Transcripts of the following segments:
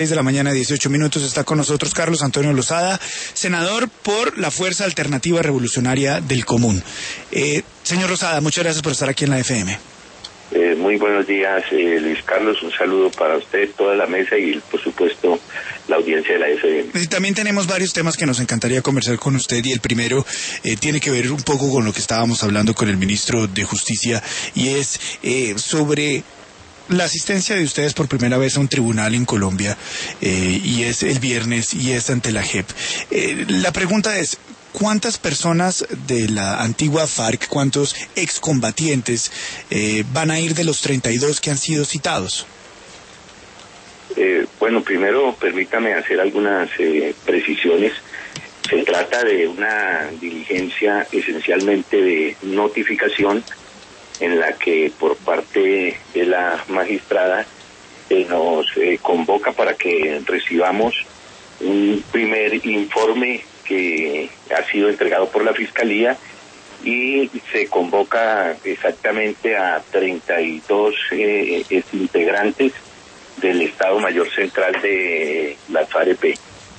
De la mañana, 18 minutos, está con nosotros Carlos Antonio Lozada, senador por la Fuerza Alternativa Revolucionaria del Común. Señor Lozada, muchas gracias por estar aquí en la FM. Muy buenos días, Luis Carlos, un saludo para usted, toda la mesa y, por supuesto, la audiencia de la FM. Y también tenemos varios temas que nos encantaría conversar con usted, y el primero tiene que ver un poco con lo que estábamos hablando con el ministro de Justicia, y es sobre la asistencia de ustedes por primera vez a un tribunal en Colombia, y es el viernes, y es ante la JEP. La pregunta es, ¿cuántas personas de la antigua FARC, cuántos excombatientes van a ir de los 32 que han sido citados? Bueno, primero permítame hacer algunas precisiones. Se trata de una diligencia esencialmente de notificación, en la que por parte de la magistrada nos convoca para que recibamos un primer informe que ha sido entregado por la Fiscalía, y se convoca exactamente a 32 integrantes del Estado Mayor Central de la FAREP.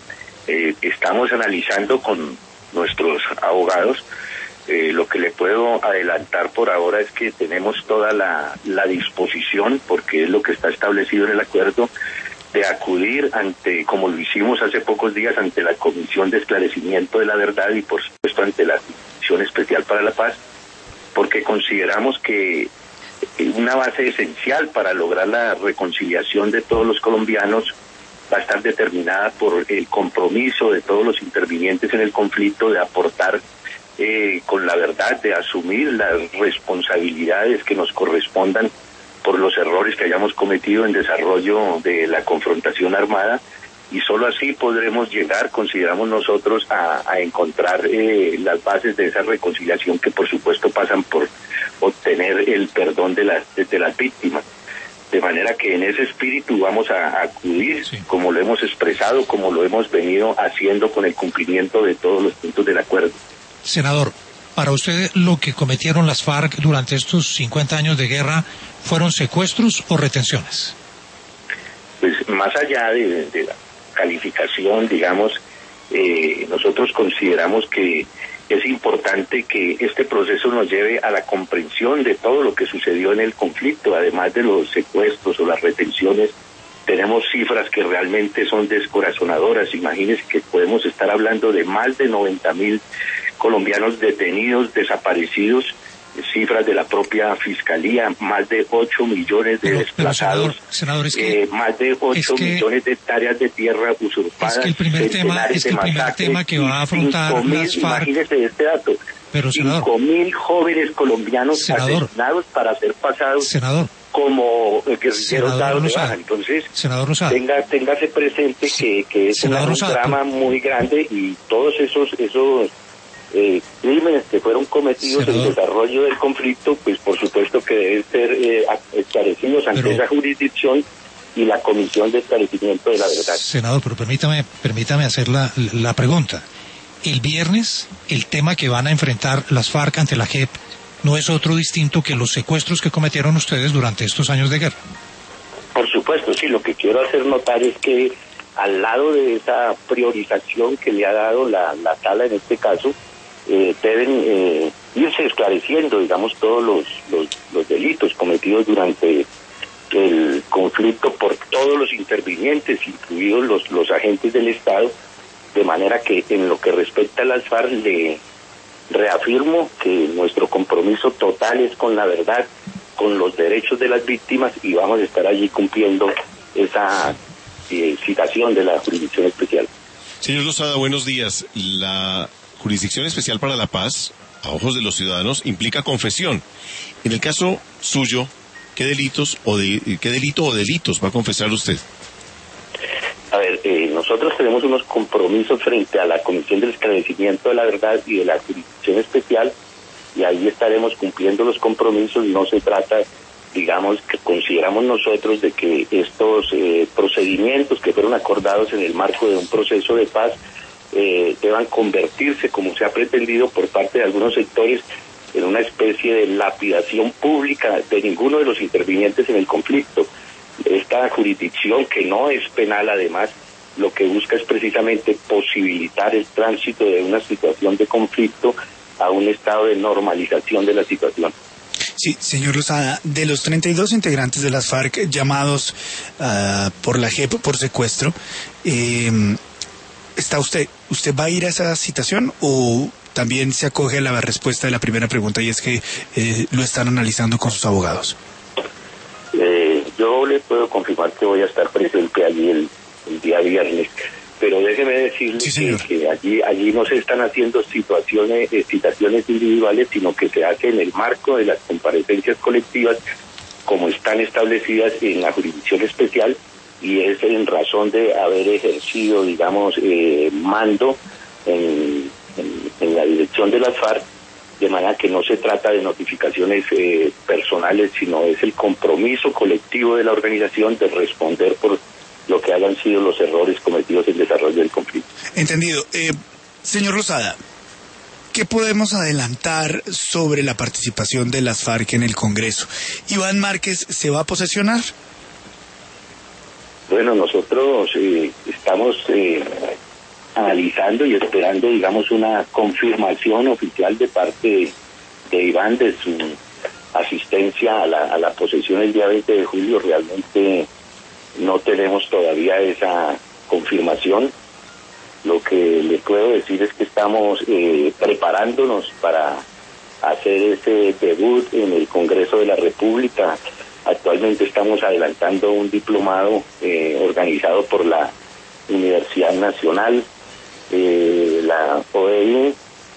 Estamos analizando con nuestros abogados. Lo que le puedo adelantar por ahora es que tenemos toda la disposición, porque es lo que está establecido en el acuerdo, de acudir ante, como lo hicimos hace pocos días, ante la Comisión de Esclarecimiento de la Verdad y por supuesto ante la Comisión Especial para la Paz, porque consideramos que una base esencial para lograr la reconciliación de todos los colombianos va a estar determinada por el compromiso de todos los intervinientes en el conflicto de aportar con la verdad, de asumir las responsabilidades que nos correspondan por los errores que hayamos cometido en desarrollo de la confrontación armada, y solo así podremos llegar, consideramos nosotros, a encontrar las bases de esa reconciliación, que por supuesto pasan por obtener el perdón de las víctimas. De manera que en ese espíritu vamos a acudir, sí, como lo hemos expresado, como lo hemos venido haciendo con el cumplimiento de todos los puntos del acuerdo. Senador, para usted lo que cometieron las FARC durante estos 50 años de guerra, ¿fueron secuestros o retenciones? Pues más allá de la calificación, digamos, nosotros consideramos que es importante que este proceso nos lleve a la comprensión de todo lo que sucedió en el conflicto. Además de los secuestros o las retenciones, tenemos cifras que realmente son descorazonadoras. Imagínense que podemos estar hablando de más de 90.000 colombianos detenidos, desaparecidos, cifras de la propia Fiscalía, más de 8 millones de desplazados, senador, es que, más de 8 millones de hectáreas de tierra usurpadas, es que el primer tema que va a afrontar 5.000, las FARC, imagínese este dato, pero, senador, 5.000 jóvenes colombianos, senador, asesinados para ser pasados, senador, como guerrilleros dados de baja. Entonces, senador Rosada, téngase presente que es un drama muy grande, y todos esos crímenes que fueron cometidos en el desarrollo del conflicto, pues por supuesto que deben ser esclarecidos ante esa jurisdicción y la Comisión de Esclarecimiento de la Verdad. Senador, pero permítame hacer la pregunta. El viernes, el tema que van a enfrentar las FARC ante la JEP no es otro distinto que los secuestros que cometieron ustedes durante estos años de guerra. Por supuesto, sí, lo que quiero hacer notar es que al lado de esa priorización que le ha dado la sala en este caso, deben irse esclareciendo, digamos, todos los delitos cometidos durante el conflicto por todos los intervinientes, incluidos los agentes del Estado, de manera que en lo que respecta a las FARC le reafirmo que nuestro compromiso total es con la verdad, con los derechos de las víctimas, y vamos a estar allí cumpliendo esa citación de la Jurisdicción Especial. Señor Lozada, buenos días. La Jurisdicción Especial para la Paz, a ojos de los ciudadanos, implica confesión. En el caso suyo, ¿qué delito o delitos va a confesar usted? A ver, nosotros tenemos unos compromisos frente a la Comisión del Esclarecimiento de la Verdad y de la Jurisdicción Especial, y ahí estaremos cumpliendo los compromisos. No se trata, digamos, que consideramos nosotros de que estos procedimientos que fueron acordados en el marco de un proceso de paz deban convertirse, como se ha pretendido por parte de algunos sectores, en una especie de lapidación pública de ninguno de los intervinientes en el conflicto. Esta jurisdicción, que no es penal además, lo que busca es precisamente posibilitar el tránsito de una situación de conflicto a un estado de normalización de la situación. Sí, señor Lozada, de los 32 integrantes de las FARC llamados por la JEP por secuestro, ¿está usted va a ir a esa citación o también se acoge a la respuesta de la primera pregunta, y es que lo están analizando con sus abogados? Yo le puedo confirmar que voy a estar presente allí el día viernes, pero déjeme decirle que allí no se están haciendo citaciones individuales, sino que se hace en el marco de las comparecencias colectivas como están establecidas en la jurisdicción especial, y es en razón de haber ejercido, digamos, mando en la dirección de las FARC, de manera que no se trata de notificaciones personales, sino es el compromiso colectivo de la organización de responder por lo que hayan sido los errores cometidos en el desarrollo del conflicto. Entendido. Señor Lozada, ¿qué podemos adelantar sobre la participación de las FARC en el Congreso? ¿Iván Márquez se va a posesionar? Bueno, nosotros estamos analizando y esperando, digamos, una confirmación oficial de parte de Iván de su asistencia a la posesión el día 20 de julio. Realmente no tenemos todavía esa confirmación. Lo que les puedo decir es que estamos preparándonos para hacer ese debut en el Congreso de la República. Actualmente estamos adelantando un diplomado organizado por la Universidad Nacional, la OEI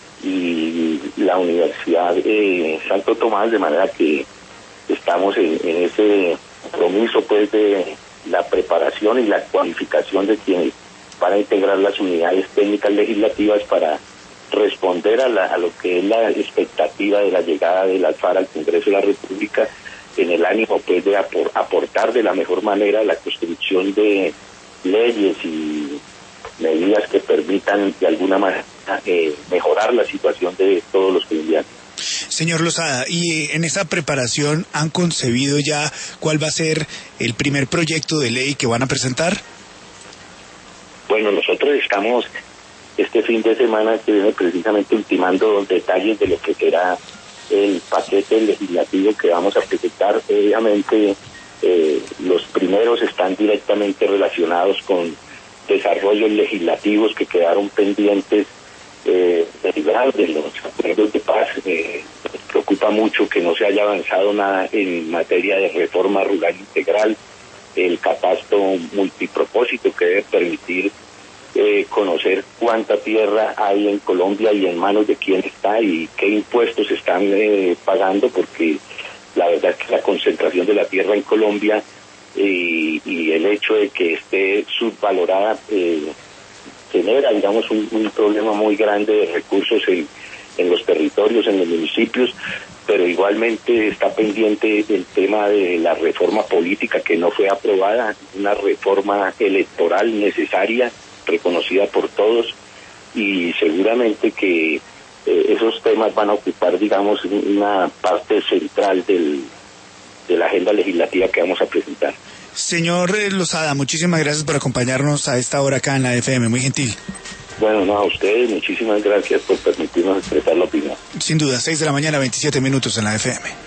y la Universidad Santo Tomás, de manera que estamos en ese compromiso pues de la preparación y la cualificación de quienes van a integrar las unidades técnicas legislativas para responder a lo que es la expectativa de la llegada de las FARC al Congreso de la República, en el ánimo pues de aportar de la mejor manera la construcción de leyes y medidas que permitan de alguna manera mejorar la situación de todos los colombianos. Señor Lozada, ¿y en esa preparación han concebido ya cuál va a ser el primer proyecto de ley que van a presentar? Bueno, nosotros estamos este fin de semana que viene precisamente ultimando detalles de lo que será el paquete legislativo que vamos a presentar. Obviamente los primeros están directamente relacionados con desarrollos legislativos que quedaron pendientes derivados de los acuerdos de paz. Nos preocupa mucho que no se haya avanzado nada en materia de reforma rural integral, el catastro multipropósito que debe permitir conocer cuánta tierra hay en Colombia y en manos de quién está y qué impuestos están pagando, porque la verdad es que la concentración de la tierra en Colombia y el hecho de que esté subvalorada genera, digamos, un problema muy grande de recursos en los territorios, en los municipios, pero igualmente está pendiente el tema de la reforma política que no fue aprobada, una reforma electoral necesaria, reconocida por todos, y seguramente que esos temas van a ocupar, digamos, una parte central de la agenda legislativa que vamos a presentar. Señor Lozada, muchísimas gracias por acompañarnos a esta hora acá en la FM, muy gentil. Bueno, no, a ustedes muchísimas gracias por permitirnos expresar la opinión. Sin duda, 6 de la mañana, 27 minutos en la FM.